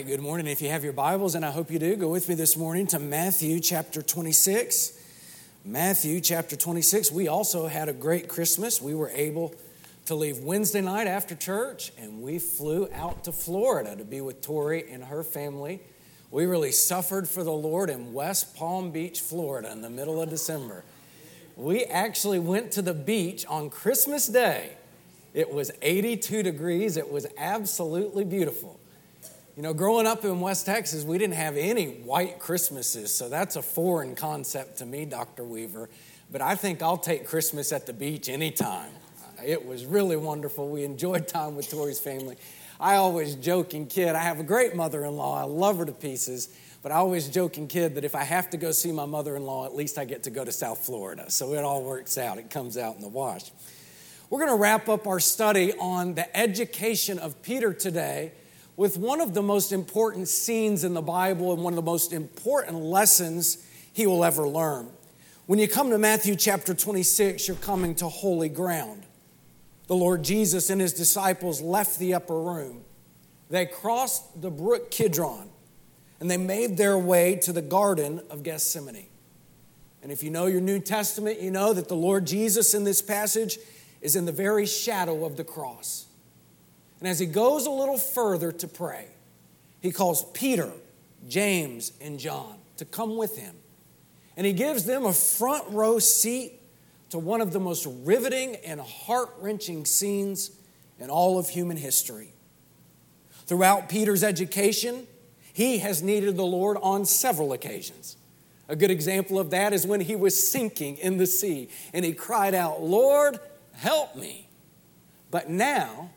right, good morning. If you have your Bibles, and I hope you do, go with me this morning to Matthew chapter 26. Matthew chapter 26. We also had a great Christmas. We were able to leave Wednesday night after church, and we flew out to Florida to be with Tori and her family. We really suffered for the Lord in West Palm Beach, Florida in the middle of December. We actually went to the beach on Christmas Day. It was 82 degrees. It was absolutely beautiful. You know, growing up in West Texas, we didn't have any white Christmases, so that's a foreign concept to me, Dr. Weaver. But I think I'll take Christmas at the beach anytime. It was really wonderful. We enjoyed time with Tori's family. I always joke and kid, I have a great mother-in-law. I love her to pieces. But I always joke and kid that if I have to go see my mother-in-law, at least I get to go to South Florida. So it all works out. It comes out in the wash. We're going to wrap up our study on the education of Peter today with one of the most important scenes in the Bible and one of the most important lessons he will ever learn. When you come to Matthew chapter 26, you're coming to holy ground. The Lord Jesus and his disciples left the upper room. They crossed the brook Kidron, and they made their way to the Garden of Gethsemane. And if you know your New Testament, you know that the Lord Jesus in this passage is in the very shadow of the cross. And as he goes a little further to pray, he calls Peter, James, and John to come with him. And he gives them a front row seat to one of the most riveting and heart-wrenching scenes in all of human history. Throughout Peter's education, he has needed the Lord on several occasions. A good example of that is when he was sinking in the sea and he cried out, "Lord, help me." But now,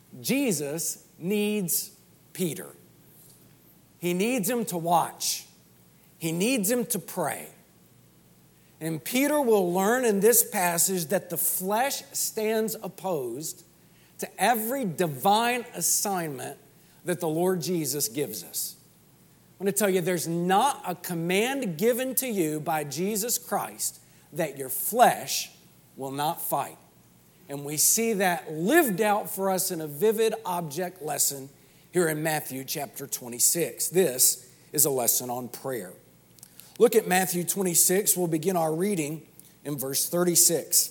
Jesus needs Peter. He needs him to watch. He needs him to pray. And Peter will learn in this passage that the flesh stands opposed to every divine assignment that the Lord Jesus gives us. I want to tell you, there's not a command given to you by Jesus Christ that your flesh will not fight. And we see that lived out for us in a vivid object lesson here in Matthew chapter 26. This is a lesson on prayer. Look at Matthew 26. We'll begin our reading in verse 36.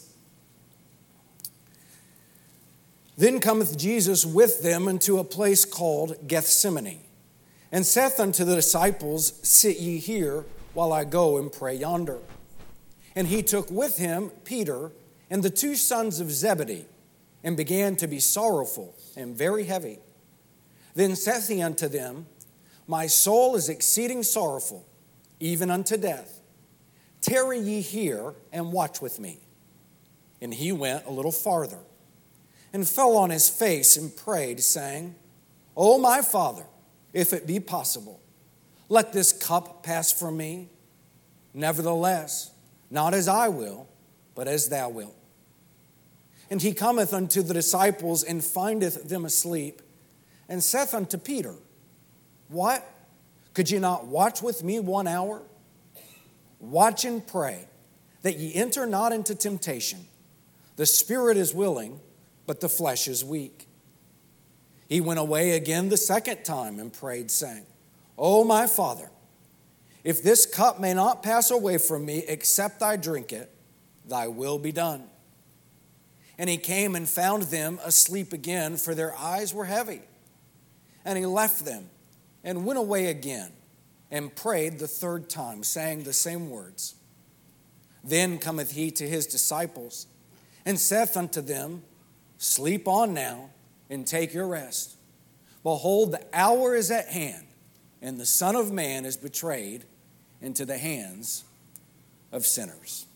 Then cometh Jesus with them into a place called Gethsemane, and saith unto the disciples, Sit ye here, while I go and pray yonder. And he took with him Peter and the two sons of Zebedee, and began to be sorrowful and very heavy. Then saith he unto them, My soul is exceeding sorrowful, even unto death. Tarry ye here, and watch with me. And he went a little farther, and fell on his face, and prayed, saying, O my Father, if it be possible, let this cup pass from me. Nevertheless, not as I will, but as thou wilt. And he cometh unto the disciples, and findeth them asleep, and saith unto Peter, What? Could ye not watch with me 1 hour? Watch and pray, that ye enter not into temptation. The spirit is willing, but the flesh is weak. He went away again the second time, and prayed, saying, O my Father, if this cup may not pass away from me, except I drink it, thy will be done. And he came and found them asleep again, for their eyes were heavy. And he left them, and went away again, and prayed the third time, saying the same words. Then cometh he to his disciples, and saith unto them, Sleep on now, and take your rest. Behold, the hour is at hand, and the Son of Man is betrayed into the hands of sinners.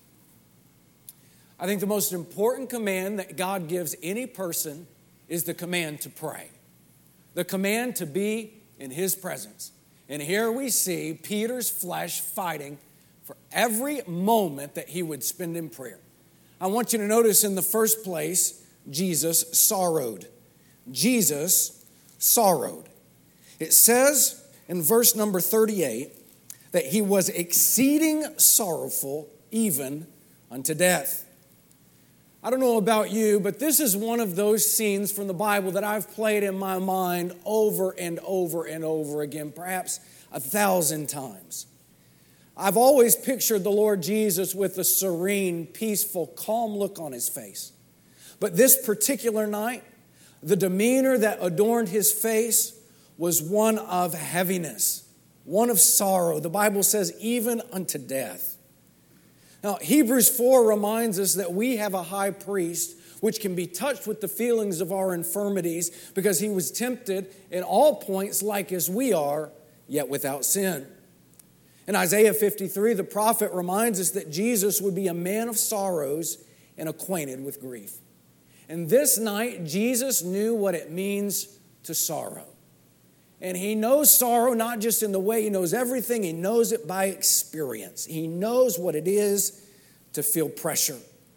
I think the most important command that God gives any person is the command to pray. The command to be in his presence. And here we see Peter's flesh fighting for every moment that he would spend in prayer. I want you to notice in the first place, Jesus sorrowed. Jesus sorrowed. It says in verse number 38 that he was exceeding sorrowful even unto death. I don't know about you, but this is one of those scenes from the Bible that I've played in my mind over and over and over again, perhaps 1,000 times. I've always pictured the Lord Jesus with a serene, peaceful, calm look on his face. But this particular night, the demeanor that adorned his face was one of heaviness, one of sorrow. The Bible says, even unto death. Now, Hebrews 4 reminds us that we have a high priest which can be touched with the feelings of our infirmities because he was tempted in all points like as we are, yet without sin. In Isaiah 53, the prophet reminds us that Jesus would be a man of sorrows and acquainted with grief. And this night, Jesus knew what it means to sorrow. And he knows sorrow not just in the way he knows everything, he knows it by experience. He knows what it is to feel pressure.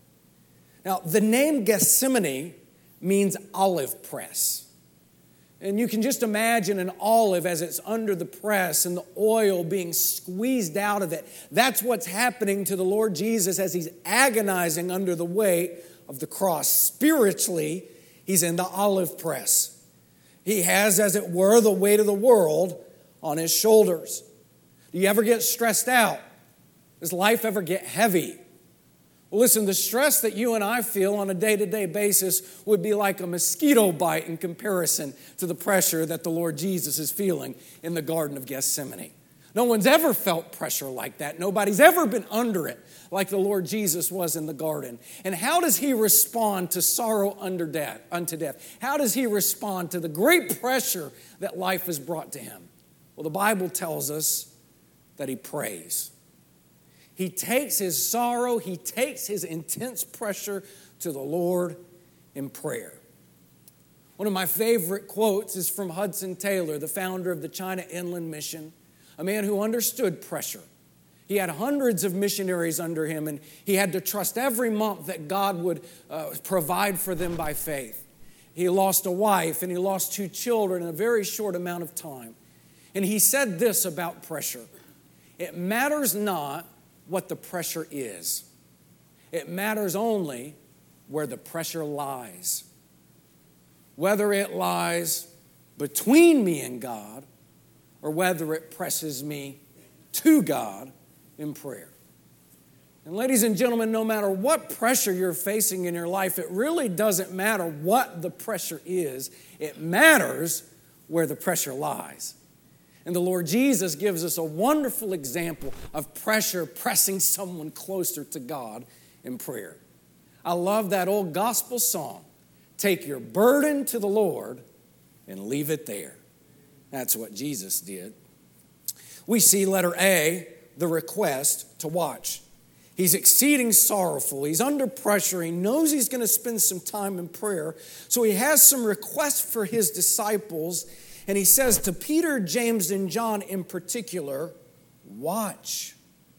Now, the name Gethsemane means olive press. And you can just imagine an olive as it's under the press and the oil being squeezed out of it. That's what's happening to the Lord Jesus as he's agonizing under the weight of the cross. Spiritually, he's in the olive press. He has, as it were, the weight of the world on his shoulders. Do you ever get stressed out? Does life ever get heavy? Well, listen, the stress that you and I feel on a day-to-day basis would be like a mosquito bite in comparison to the pressure that the Lord Jesus is feeling in the Garden of Gethsemane. No one's ever felt pressure like that. Nobody's ever been under it like the Lord Jesus was in the garden. And how does he respond to sorrow unto death? How does he respond to the great pressure that life has brought to him? Well, the Bible tells us that he prays. He takes his sorrow, he takes his intense pressure to the Lord in prayer. One of my favorite quotes is from Hudson Taylor, the founder of the China Inland Mission, a man who understood pressure. He had hundreds of missionaries under him, and he had to trust every month that God would provide for them by faith. He lost a wife, and he lost 2 children in a very short amount of time. And he said this about pressure: it matters not what the pressure is. It matters only where the pressure lies. Whether it lies between me and God, or whether it presses me to God in prayer. And ladies and gentlemen, no matter what pressure you're facing in your life, it really doesn't matter what the pressure is. It matters where the pressure lies. And the Lord Jesus gives us a wonderful example of pressure pressing someone closer to God in prayer. I love that old gospel song, "Take your burden to the Lord and leave it there." That's what Jesus did. We see letter A, the request to watch. He's exceeding sorrowful. He's under pressure. He knows he's going to spend some time in prayer. So he has some requests for his disciples. And he says to Peter, James, and John in particular, watch.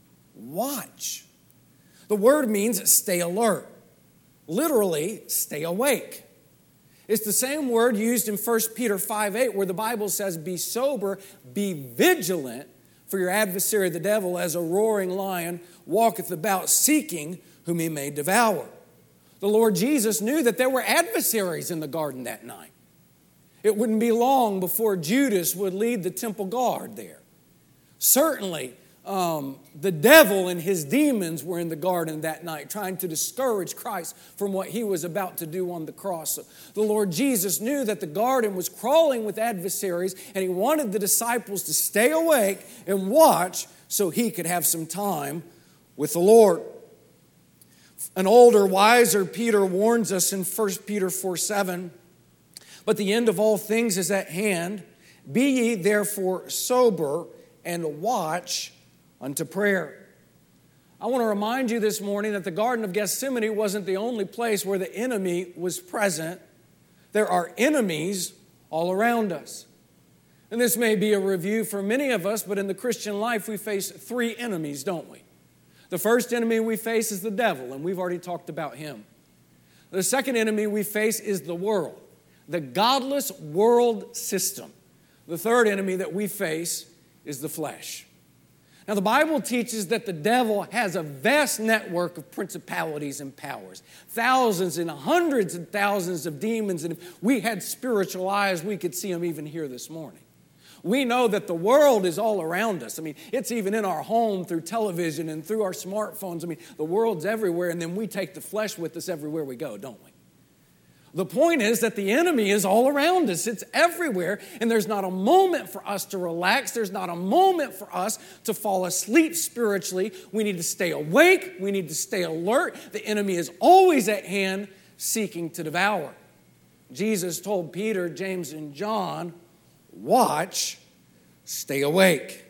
Watch. The word means stay alert. Literally, stay awake. It's the same word used in 1 Peter 5:8 where the Bible says, be sober, be vigilant, for your adversary the devil as a roaring lion walketh about seeking whom he may devour. The Lord Jesus knew that there were adversaries in the garden that night. It wouldn't be long before Judas would lead the temple guard there. Certainly, the devil and his demons were in the garden that night trying to discourage Christ from what he was about to do on the cross. So the Lord Jesus knew that the garden was crawling with adversaries, and he wanted the disciples to stay awake and watch so he could have some time with the Lord. An older, wiser Peter warns us in 1 Peter 4:7, but the end of all things is at hand. Be ye therefore sober and watch unto prayer. I want to remind you this morning that the Garden of Gethsemane wasn't the only place where the enemy was present. There are enemies all around us. And this may be a review for many of us, but in the Christian life we face 3 enemies, don't we? The first enemy we face is the devil, and we've already talked about him. The second enemy we face is the world, the godless world system. The third enemy that we face is the flesh. Now, the Bible teaches that the devil has a vast network of principalities and powers, thousands and hundreds and thousands of demons, and if we had spiritual eyes, we could see them even here this morning. We know that the world is all around us. I mean, it's even in our home through television and through our smartphones. I mean, the world's everywhere, and then we take the flesh with us everywhere we go, don't we? The point is that the enemy is all around us. It's everywhere, and there's not a moment for us to relax. There's not a moment for us to fall asleep spiritually. We need to stay awake. We need to stay alert. The enemy is always at hand, seeking to devour. Jesus told Peter, James, and John, watch, stay awake.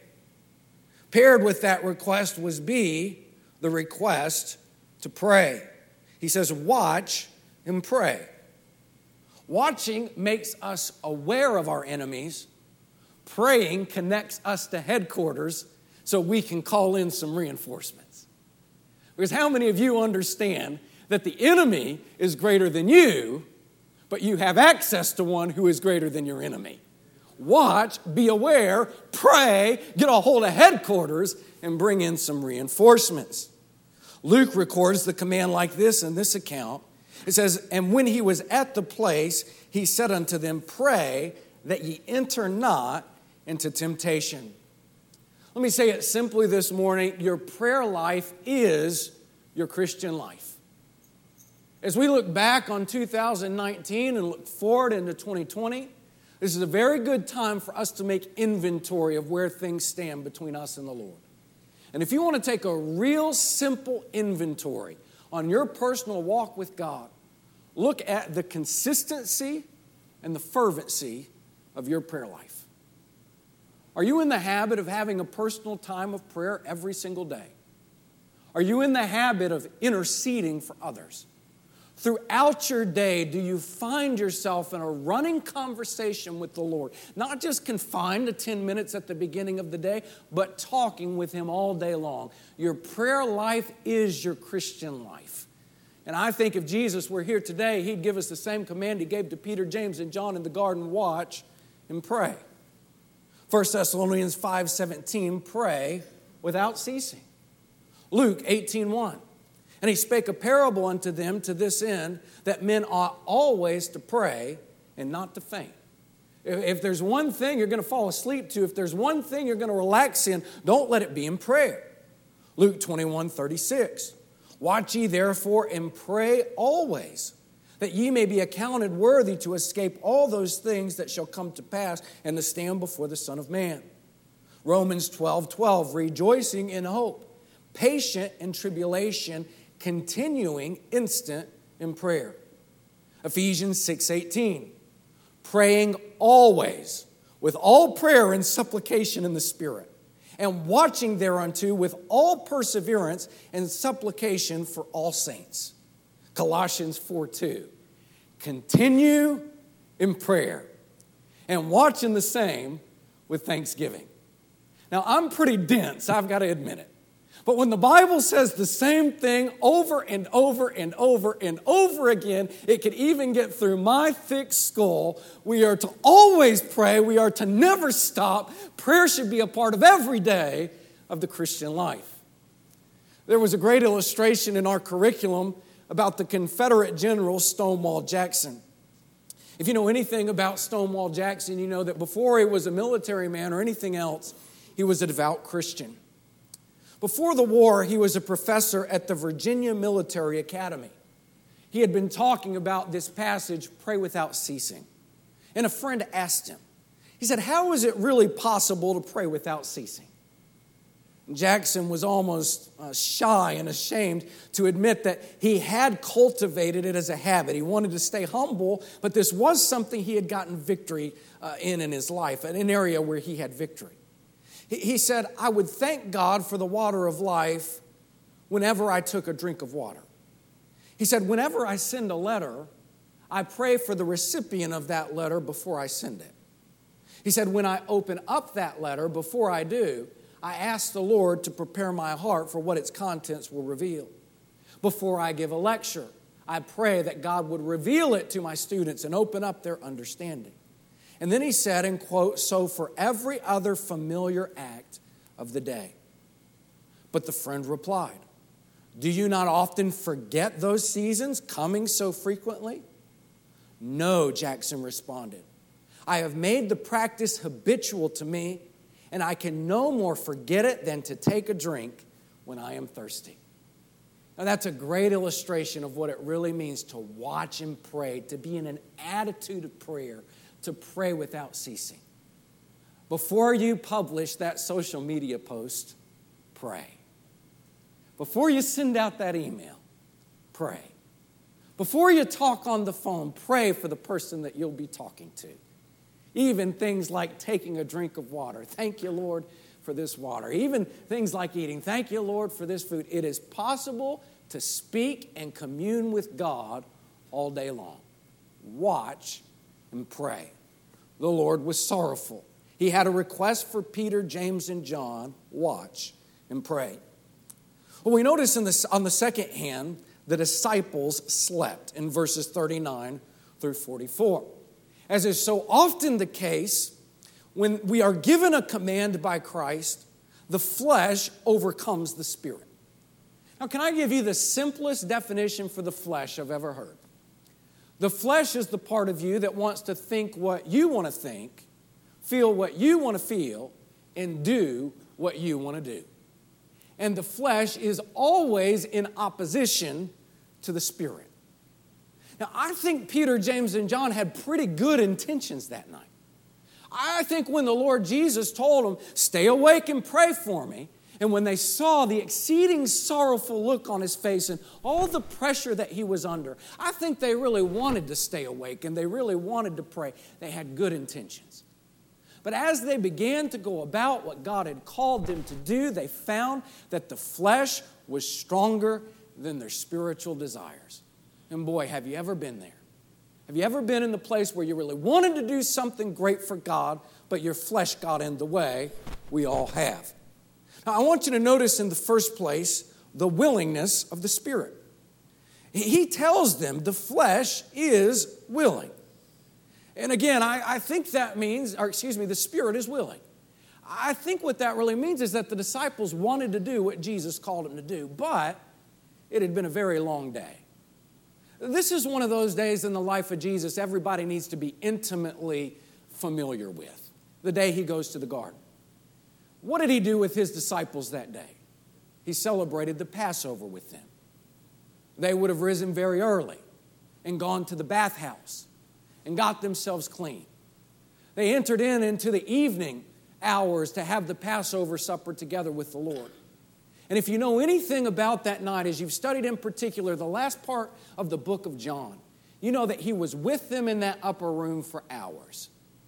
Paired with that request was B, the request to pray. He says, watch and pray. Watching makes us aware of our enemies. Praying connects us to headquarters so we can call in some reinforcements. Because how many of you understand that the enemy is greater than you, but you have access to one who is greater than your enemy? Watch, be aware, pray, get a hold of headquarters, and bring in some reinforcements. Luke records the command like this in this account. It says, and when he was at the place, he said unto them, pray that ye enter not into temptation. Let me say it simply this morning. Your prayer life is your Christian life. As we look back on 2019 and look forward into 2020, this is a very good time for us to make inventory of where things stand between us and the Lord. And if you want to take a real simple inventory on your personal walk with God, look at the consistency and the fervency of your prayer life. Are you in the habit of having a personal time of prayer every single day? Are you in the habit of interceding for others? Throughout your day, do you find yourself in a running conversation with the Lord? Not just confined to 10 minutes at the beginning of the day, but talking with Him all day long. Your prayer life is your Christian life. And I think if Jesus were here today, He'd give us the same command He gave to Peter, James, and John in the garden: watch and pray. 1 Thessalonians 5:17, pray without ceasing. Luke 18:1, and He spake a parable unto them to this end, that men ought always to pray and not to faint. If there's one thing you're going to fall asleep to, if there's one thing you're going to relax in, don't let it be in prayer. Luke 21:36, watch ye therefore and pray always, that ye may be accounted worthy to escape all those things that shall come to pass and to stand before the Son of Man. Romans 12:12, rejoicing in hope, patient in tribulation, continuing instant in prayer. Ephesians 6:18, praying always with all prayer and supplication in the Spirit, and watching thereunto with all perseverance and supplication for all saints. Colossians 4:2, continue in prayer and watching the same with thanksgiving. Now, I'm pretty dense, I've got to admit it. But when the Bible says the same thing over and over and over and over again, it could even get through my thick skull. We are to always pray. We are to never stop. Prayer should be a part of every day of the Christian life. There was a great illustration in our curriculum about the Confederate General Stonewall Jackson. If you know anything about Stonewall Jackson, you know that before he was a military man or anything else, he was a devout Christian. Before the war, he was a professor at the Virginia Military Academy. He had been talking about this passage, pray without ceasing. And a friend asked him, he said, how is it really possible to pray without ceasing? Jackson was almost shy and ashamed to admit that he had cultivated it as a habit. He wanted to stay humble, but this was something he had gotten victory in his life, an area where he had victory. He said, I would thank God for the water of life whenever I took a drink of water. He said, whenever I send a letter, I pray for the recipient of that letter before I send it. He said, when I open up that letter, before I do, I ask the Lord to prepare my heart for what its contents will reveal. Before I give a lecture, I pray that God would reveal it to my students and open up their understanding. And then he said, and quote, so for every other familiar act of the day. But the friend replied, "Do you not often forget those seasons coming so frequently?" "No," Jackson responded. "I have made the practice habitual to me, and I can no more forget it than to take a drink when I am thirsty." Now that's a great illustration of what it really means to watch and pray, to be in an attitude of prayer, to pray without ceasing. Before you publish that social media post, pray. Before you send out that email, pray. Before you talk on the phone, pray for the person that you'll be talking to. Even things like taking a drink of water. Thank you, Lord, for this water. Even things like eating. Thank you, Lord, for this food. It is possible to speak and commune with God all day long. Watch and pray. The Lord was sorrowful. He had a request for Peter, James, and John. Watch and pray. Well, we notice on the second hand, the disciples slept in verses 39 through 44. As is so often the case, when we are given a command by Christ, the flesh overcomes the spirit. Now, can I give you the simplest definition for the flesh I've ever heard? The flesh is the part of you that wants to think what you want to think, feel what you want to feel, and do what you want to do. And the flesh is always in opposition to the Spirit. Now, I think Peter, James, and John had pretty good intentions that night. I think when the Lord Jesus told them, "Stay awake and pray for me," and when they saw the exceeding sorrowful look on his face and all the pressure that he was under, I think they really wanted to stay awake and they really wanted to pray. They had good intentions. But as they began to go about what God had called them to do, they found that the flesh was stronger than their spiritual desires. And boy, have you ever been there? Have you ever been in the place where you really wanted to do something great for God, but your flesh got in the way? We all have. Now, I want you to notice in the first place the willingness of the Spirit. He tells them the flesh is willing. And again, I think that means, the Spirit is willing. I think what that really means is that the disciples wanted to do what Jesus called them to do, but it had been a very long day. This is one of those days in the life of Jesus everybody needs to be intimately familiar with, the day he goes to the garden. What did he do with his disciples that day? He celebrated the Passover with them. They would have risen very early and gone to the bathhouse and got themselves clean. They entered into the evening hours to have the Passover supper together with the Lord. And if you know anything about that night, as you've studied in particular the last part of the book of John, you know that he was with them in that upper room for hours.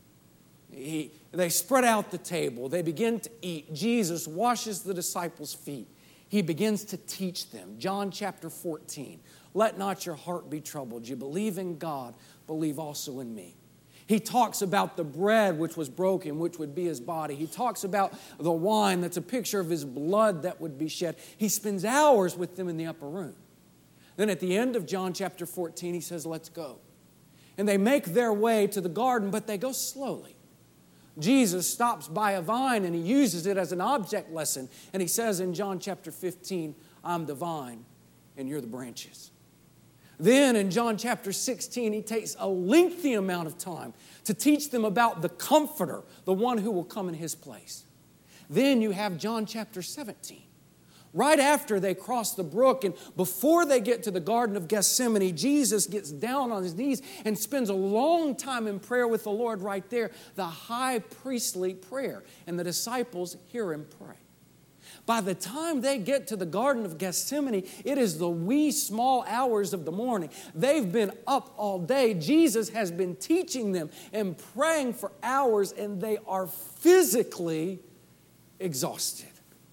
They spread out the table. They begin to eat. Jesus washes the disciples' feet. He begins to teach them. John chapter 14. "Let not your heart be troubled. You believe in God, believe also in me." He talks about the bread which was broken, which would be his body. He talks about the wine that's a picture of his blood that would be shed. He spends hours with them in the upper room. Then at the end of John chapter 14, he says, "Let's go." And they make their way to the garden, but they go slowly. Jesus stops by a vine and he uses it as an object lesson. And he says in John chapter 15, "I'm the vine and you're the branches." Then in John chapter 16, he takes a lengthy amount of time to teach them about the Comforter, the one who will come in his place. Then you have John chapter 17. Right after they cross the brook and before they get to the Garden of Gethsemane, Jesus gets down on his knees and spends a long time in prayer with the Lord right there, the high priestly prayer. And the disciples hear him pray. By the time they get to the Garden of Gethsemane, it is the wee small hours of the morning. They've been up all day. Jesus has been teaching them and praying for hours, and they are physically exhausted.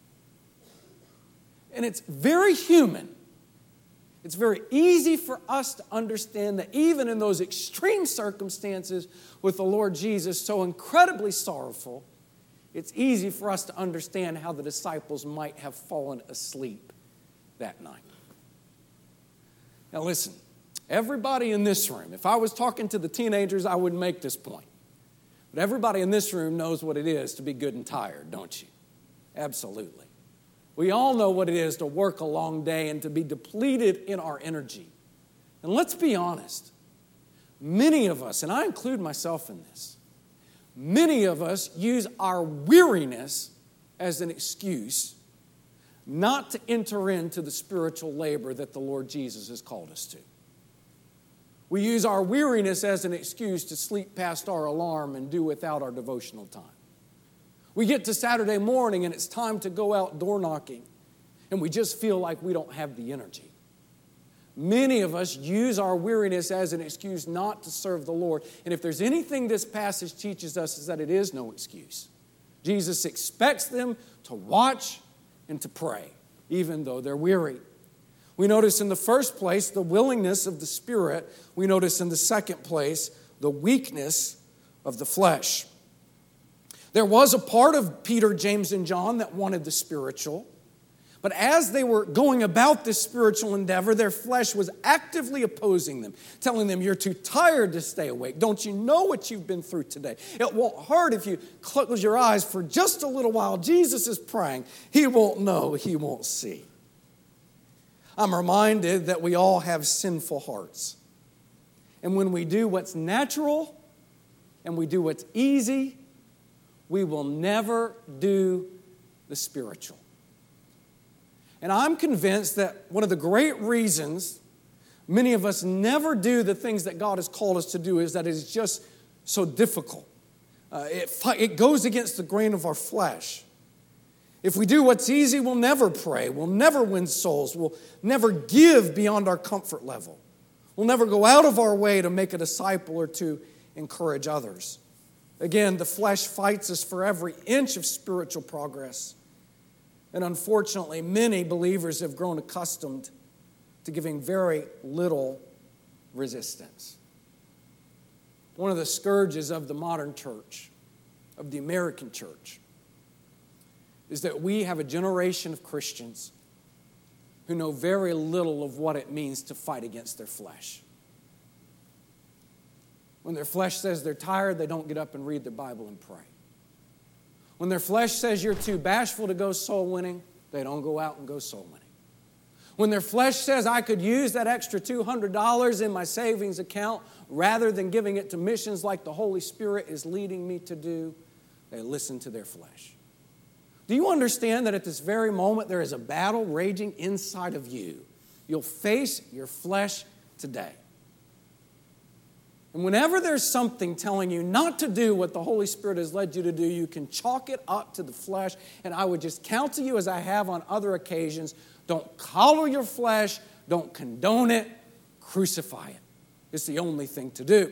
And it's very human. It's very easy for us to understand that even in those extreme circumstances with the Lord Jesus, so incredibly sorrowful, it's easy for us to understand how the disciples might have fallen asleep that night. Now listen, everybody in this room, if I was talking to the teenagers, I wouldn't make this point. But everybody in this room knows what it is to be good and tired, don't you? Absolutely. We all know what it is to work a long day and to be depleted in our energy. And let's be honest. Many of us, and I include myself in this, many of us use our weariness as an excuse not to enter into the spiritual labor that the Lord Jesus has called us to. We use our weariness as an excuse to sleep past our alarm and do without our devotional time. We get to Saturday morning and it's time to go out door knocking, and we just feel like we don't have the energy. Many of us use our weariness as an excuse not to serve the Lord. And if there's anything this passage teaches us, is that it is no excuse. Jesus expects them to watch and to pray, even though they're weary. We notice in the first place the willingness of the Spirit. We notice in the second place the weakness of the flesh. There was a part of Peter, James, and John that wanted the spiritual. But as they were going about this spiritual endeavor, their flesh was actively opposing them, telling them, you're too tired to stay awake. Don't you know what you've been through today? It won't hurt if you close your eyes for just a little while. Jesus is praying. He won't know. He won't see. I'm reminded that we all have sinful hearts. And when we do what's natural and we do what's easy, we will never do the spiritual. And I'm convinced that one of the great reasons many of us never do the things that God has called us to do is that it is just so difficult. It goes against the grain of our flesh. If we do what's easy, we'll never pray. We'll never win souls. We'll never give beyond our comfort level. We'll never go out of our way to make a disciple or to encourage others. Again, the flesh fights us for every inch of spiritual progress. And unfortunately, many believers have grown accustomed to giving very little resistance. One of the scourges of the modern church, of the American church, is that we have a generation of Christians who know very little of what it means to fight against their flesh. When their flesh says they're tired, they don't get up and read their Bible and pray. When their flesh says you're too bashful to go soul winning, they don't go out and go soul winning. When their flesh says I could use that extra $200 in my savings account rather than giving it to missions like the Holy Spirit is leading me to do, they listen to their flesh. Do you understand that at this very moment there is a battle raging inside of you? You'll face your flesh today. And whenever there's something telling you not to do what the Holy Spirit has led you to do, you can chalk it up to the flesh. And I would just counsel you, as I have on other occasions, don't coddle your flesh, don't condone it, crucify it. It's the only thing to do.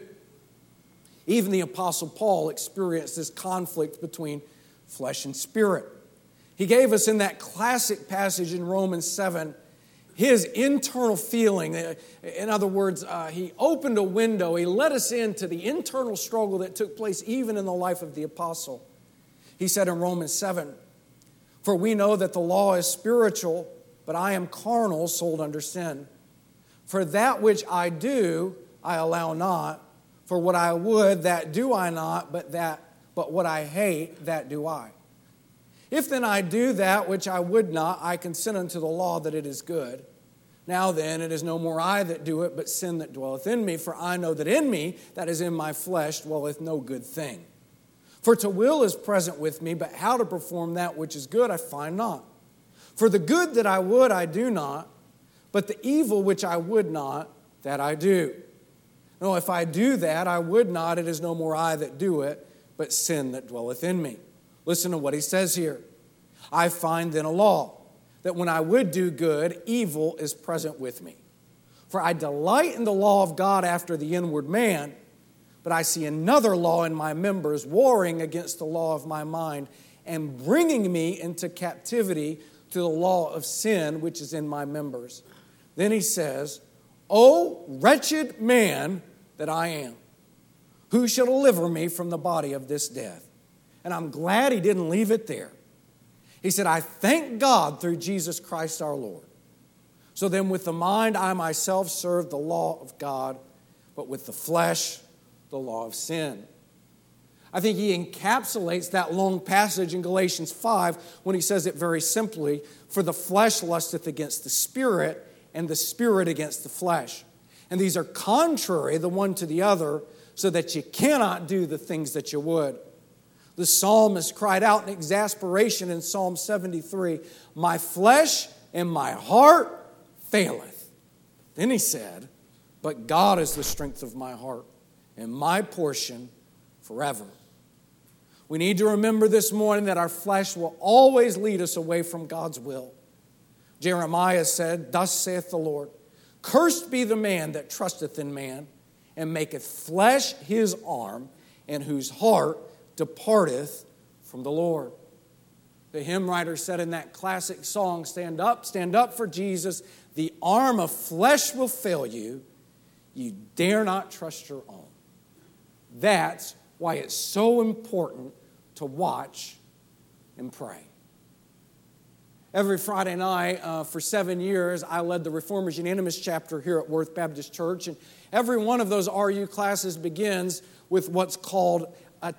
Even the Apostle Paul experienced this conflict between flesh and spirit. He gave us in that classic passage in Romans 7 his internal feeling. In other words, he opened a window. He let us into the internal struggle that took place even in the life of the apostle. He said in Romans 7, "For we know that the law is spiritual, but I am carnal, sold under sin. For that which I do, I allow not. For what I would, that do I not, but what I hate, that do I. If then I do that which I would not, I consent unto the law that it is good. Now then, it is no more I that do it, but sin that dwelleth in me. For I know that in me, that is in my flesh, dwelleth no good thing. For to will is present with me, but how to perform that which is good I find not. For the good that I would I do not, but the evil which I would not, that I do. No, if I do that I would not, it is no more I that do it, but sin that dwelleth in me." Listen to what he says here. "I find then a law, that when I would do good, evil is present with me. For I delight in the law of God after the inward man, but I see another law in my members, warring against the law of my mind, and bringing me into captivity to the law of sin which is in my members." Then he says, "O wretched man that I am, who shall deliver me from the body of this death?" And I'm glad he didn't leave it there. He said, "I thank God through Jesus Christ our Lord. So then with the mind I myself serve the law of God, but with the flesh the law of sin." I think he encapsulates that long passage in Galatians 5 when he says it very simply, for the flesh lusteth against the Spirit, and the Spirit against the flesh. And these are contrary the one to the other, so that you cannot do the things that you would. The psalmist cried out in exasperation in Psalm 73, my flesh and my heart faileth. Then he said, but God is the strength of my heart and my portion forever. We need to remember this morning that our flesh will always lead us away from God's will. Jeremiah said, thus saith the Lord, cursed be the man that trusteth in man, and maketh flesh his arm, and whose heart departeth from the Lord. The hymn writer said in that classic song, stand up for Jesus. The arm of flesh will fail you. You dare not trust your own. That's why it's so important to watch and pray. Every Friday night for 7 years, I led the Reformers Unanimous chapter here at Worth Baptist Church. And every one of those RU classes begins with what's called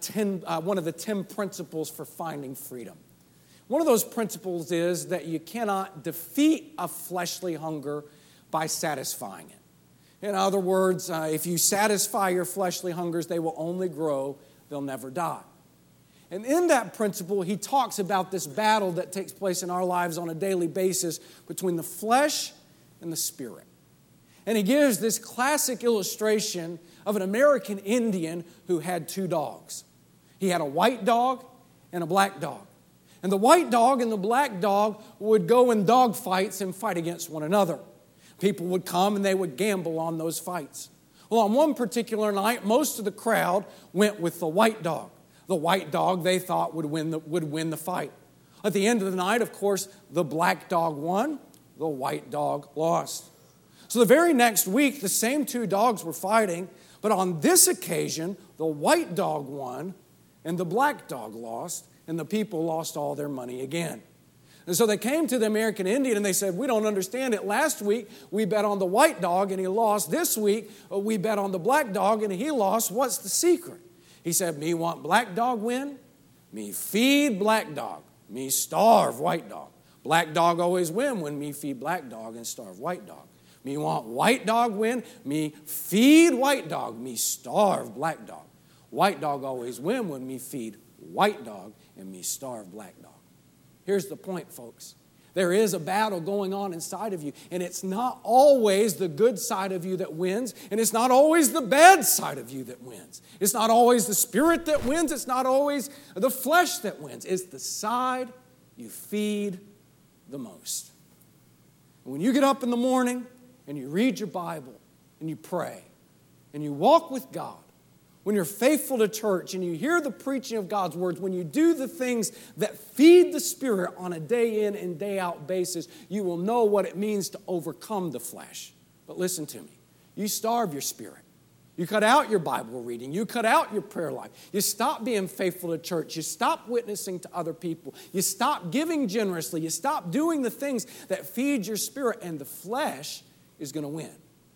one of the 10 principles for finding freedom. One of those principles is that you cannot defeat a fleshly hunger by satisfying it. In other words, if you satisfy your fleshly hungers, they will only grow, they'll never die. And in that principle, he talks about this battle that takes place in our lives on a daily basis between the flesh and the spirit. And he gives this classic illustration of an American Indian who had 2 dogs. He had a white dog and a black dog. And the white dog and the black dog would go in dog fights and fight against one another. People would come and they would gamble on those fights. Well, on one particular night, most of the crowd went with the white dog. The white dog, they thought, would win the fight. At the end of the night, of course, the black dog won, the white dog lost. So the very next week, the same 2 dogs were fighting, but on this occasion, the white dog won and the black dog lost, and the people lost all their money again. And so they came to the American Indian and they said, we don't understand it. Last week, we bet on the white dog and he lost. This week, we bet on the black dog and he lost. What's the secret? He said, me want black dog win, me feed black dog, me starve white dog. Black dog always win when me feed black dog and starve white dog. Me want white dog win, me feed white dog, me starve black dog. White dog always win when me feed white dog and me starve black dog. Here's the point, folks. There is a battle going on inside of you, and it's not always the good side of you that wins, and it's not always the bad side of you that wins. It's not always the spirit that wins. It's not always the flesh that wins. It's the side you feed the most. And when you get up in the morning and you read your Bible and you pray and you walk with God, when you're faithful to church and you hear the preaching of God's words, when you do the things that feed the Spirit on a day in and day out basis, you will know what it means to overcome the flesh. But listen to me. You starve your spirit. You cut out your Bible reading. You cut out your prayer life. You stop being faithful to church. You stop witnessing to other people. You stop giving generously. You stop doing the things that feed your spirit, and the flesh is going to win.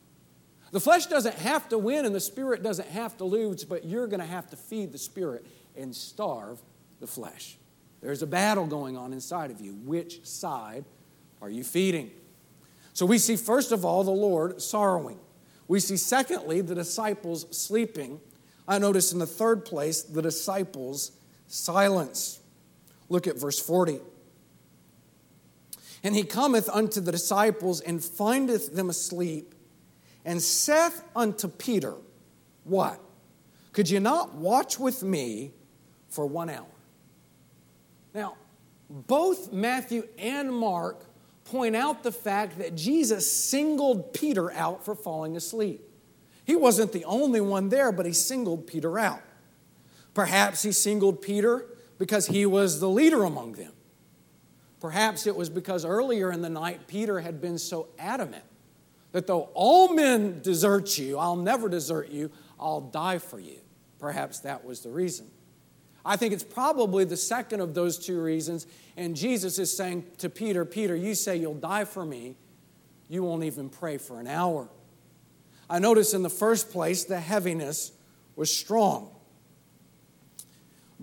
The flesh doesn't have to win and the spirit doesn't have to lose, but you're going to have to feed the spirit and starve the flesh. There's a battle going on inside of you. Which side are you feeding? So we see, first of all, the Lord sorrowing. We see, secondly, the disciples sleeping. I notice in the third place, the disciples' silence. Look at verse 40. And he cometh unto the disciples and findeth them asleep, and saith unto Peter, what? Could you not watch with me for 1 hour? Now, both Matthew and Mark point out the fact that Jesus singled Peter out for falling asleep. He wasn't the only one there, but he singled Peter out. Perhaps he singled Peter because he was the leader among them. Perhaps it was because earlier in the night, Peter had been so adamant that though all men desert you, I'll never desert you, I'll die for you. Perhaps that was the reason. I think it's probably the second of those 2 reasons, and Jesus is saying to Peter, Peter, you say you'll die for me, you won't even pray for an hour. I notice in the first place, the heaviness was strong.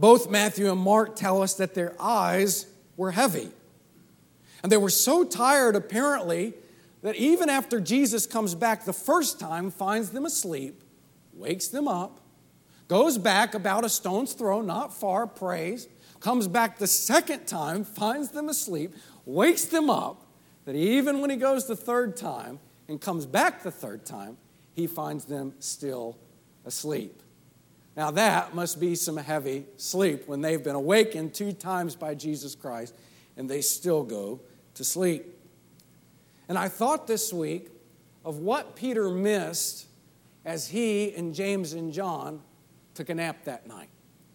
Both Matthew and Mark tell us that their eyes were heavy. And they were so tired, apparently, that even after Jesus comes back the first time, finds them asleep, wakes them up, goes back about a stone's throw, not far, prays, comes back the second time, finds them asleep, wakes them up, that even when he goes the third time and comes back the third time, he finds them still asleep. Now that must be some heavy sleep when they've been awakened 2 times by Jesus Christ and they still go to sleep. And I thought this week of what Peter missed as he and James and John took a nap that night.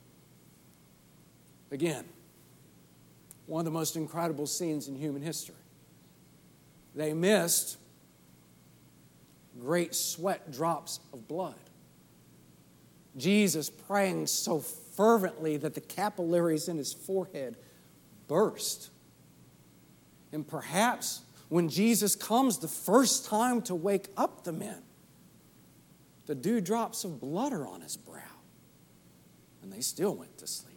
Again, one of the most incredible scenes in human history. They missed great sweat drops of blood. Jesus praying so fervently that the capillaries in his forehead burst. And perhaps when Jesus comes the first time to wake up the men, the dewdrops of blood are on his brow. And they still went to sleep.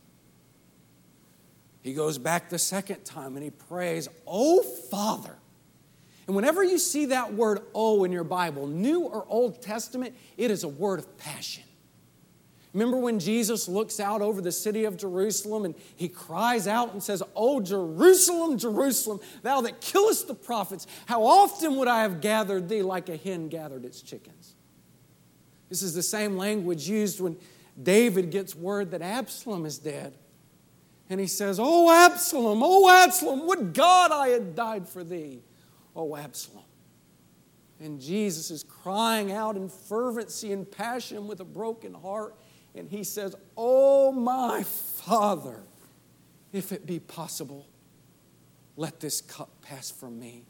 He goes back the second time and he prays, "Oh, Father." And whenever you see that word "oh" in your Bible, New or Old Testament, it is a word of passion. Remember when Jesus looks out over the city of Jerusalem and he cries out and says, "Oh, Jerusalem, Jerusalem, thou that killest the prophets, how often would I have gathered thee like a hen gathered its chickens?" This is the same language used when David gets word that Absalom is dead. And he says, oh, Absalom, would God I had died for thee, oh, Absalom." And Jesus is crying out in fervency and passion with a broken heart. And he says, "Oh, my Father, if it be possible, let this cup pass from me."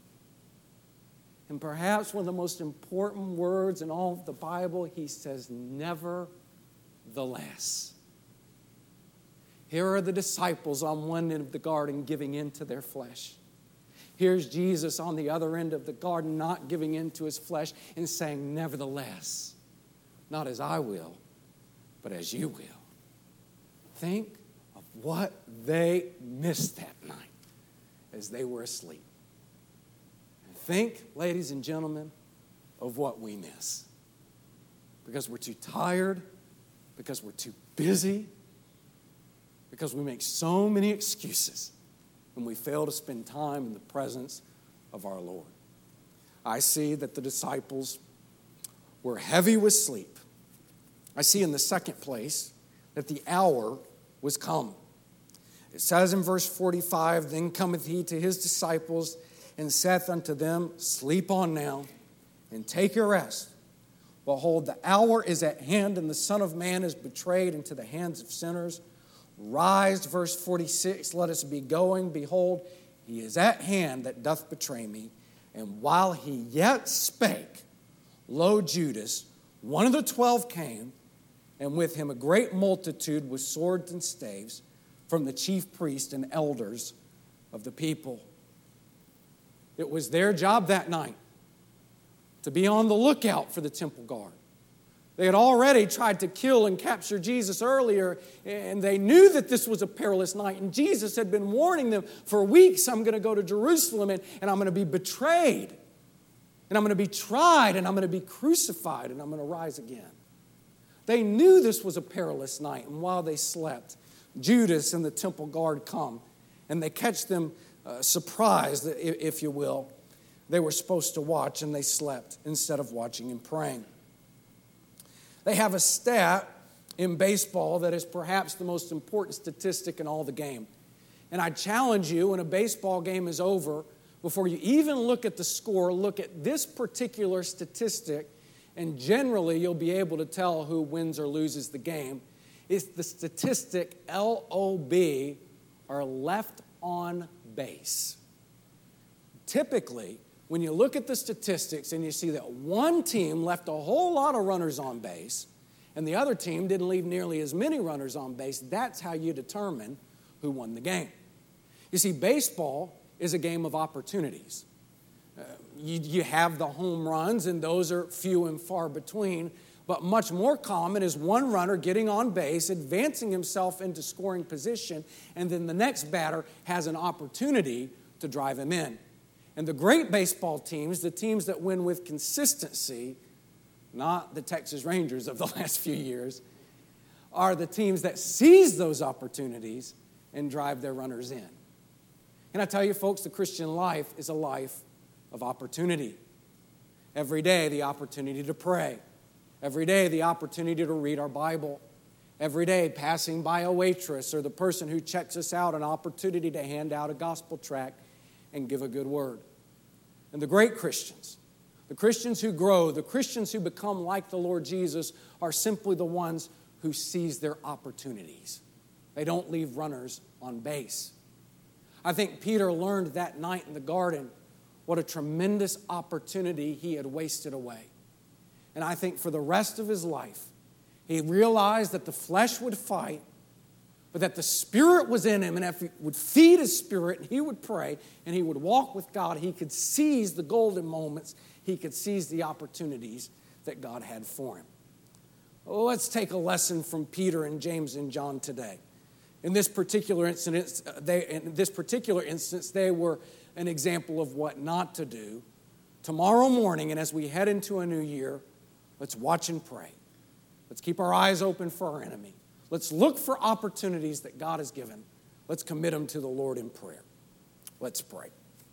And perhaps one of the most important words in all of the Bible, he says, "Nevertheless." Here are the disciples on one end of the garden giving in to their flesh. Here's Jesus on the other end of the garden not giving in to his flesh and saying, "Nevertheless, not as I will, but as you will." Think of what they missed that night as they were asleep. And think, ladies and gentlemen, of what we miss. Because we're too tired, because we're too busy, because we make so many excuses and we fail to spend time in the presence of our Lord. I see that the disciples were heavy with sleep. I see in the second place that the hour was come. It says in verse 45, "Then cometh he to his disciples and saith unto them, Sleep on now, and take your rest. Behold, the hour is at hand, and the Son of Man is betrayed into the hands of sinners. Rise," verse 46, "let us be going. Behold, he is at hand that doth betray me. And while he yet spake, lo, Judas, one of the 12, came, and with him a great multitude with swords and staves from the chief priests and elders of the people." It was their job that night to be on the lookout for the temple guard. They had already tried to kill and capture Jesus earlier, and they knew that this was a perilous night. And Jesus had been warning them for weeks, "I'm going to go to Jerusalem, and I'm going to be betrayed, and I'm going to be tried, and I'm going to be crucified, and I'm going to rise again." They knew this was a perilous night, and while they slept, Judas and the temple guard come, and they catch them surprised, if you will. They were supposed to watch, and they slept instead of watching and praying. They have a stat in baseball that is perhaps the most important statistic in all the game. And I challenge you, when a baseball game is over, before you even look at the score, look at this particular statistic, and generally you'll be able to tell who wins or loses the game. It's the statistic LOB, or left on base. Typically, when you look at the statistics and you see that one team left a whole lot of runners on base and the other team didn't leave nearly as many runners on base, that's how you determine who won the game. You see, baseball is a game of opportunities. You have the home runs, and those are few and far between. But much more common is one runner getting on base, advancing himself into scoring position, and then the next batter has an opportunity to drive him in. And the great baseball teams, the teams that win with consistency, not the Texas Rangers of the last few years, are the teams that seize those opportunities and drive their runners in. And I tell you, folks, the Christian life is a life of opportunity. Every day, the opportunity to pray. Every day, the opportunity to read our Bible. Every day, passing by a waitress or the person who checks us out, an opportunity to hand out a gospel tract and give a good word. And the great Christians, the Christians who grow, the Christians who become like the Lord Jesus, are simply the ones who seize their opportunities. They don't leave runners on base. I think Peter learned that night in the garden what a tremendous opportunity he had wasted away. And I think for the rest of his life, he realized that the flesh would fight, but that the Spirit was in him, and if he would feed his spirit, and he would pray, and he would walk with God, he could seize the golden moments, he could seize the opportunities that God had for him. Well, let's take a lesson from Peter and James and John today. In this particular instance, they were an example of what not to do. Tomorrow morning, and as we head into a new year, let's watch and pray. Let's keep our eyes open for our enemy. Let's look for opportunities that God has given. Let's commit them to the Lord in prayer. Let's pray.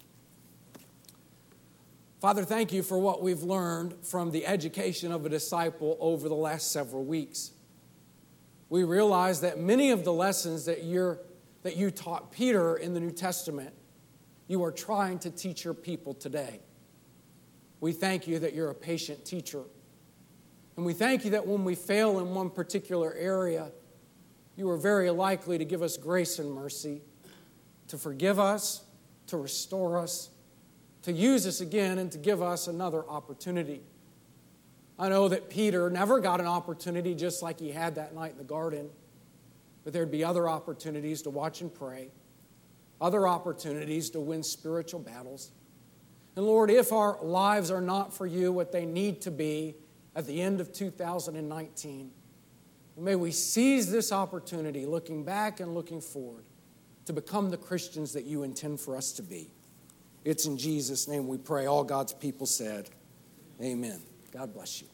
Father, thank you for what we've learned from the education of a disciple over the last several weeks. We realize that many of the lessons that you taught Peter in the New Testament, you are trying to teach your people today. We thank you that you're a patient teacher. And we thank you that when we fail in one particular area, you are very likely to give us grace and mercy, to forgive us, to restore us, to use us again, and to give us another opportunity. I know that Peter never got an opportunity just like he had that night in the garden, but there'd be other opportunities to watch and pray, other opportunities to win spiritual battles. And Lord, if our lives are not for you what they need to be at the end of 2019, may we seize this opportunity, looking back and looking forward, to become the Christians that you intend for us to be. It's in Jesus' name we pray. All God's people said, amen. God bless you.